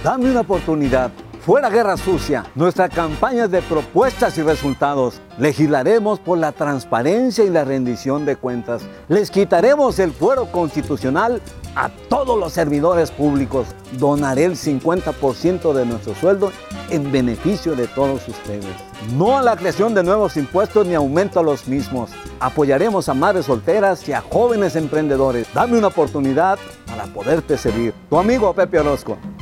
Dame una oportunidad. Fuera guerra sucia. Nuestra campaña es de propuestas y resultados. Legislaremos por la transparencia y la rendición de cuentas. Les quitaremos el fuero constitucional a todos los servidores públicos. Donaré el 50% de nuestro sueldo en beneficio de todos ustedes. No a la creación de nuevos impuestos ni aumento a los mismos. Apoyaremos a madres solteras y a jóvenes emprendedores. Dame una oportunidad para poderte servir. Tu amigo Pepe Orozco.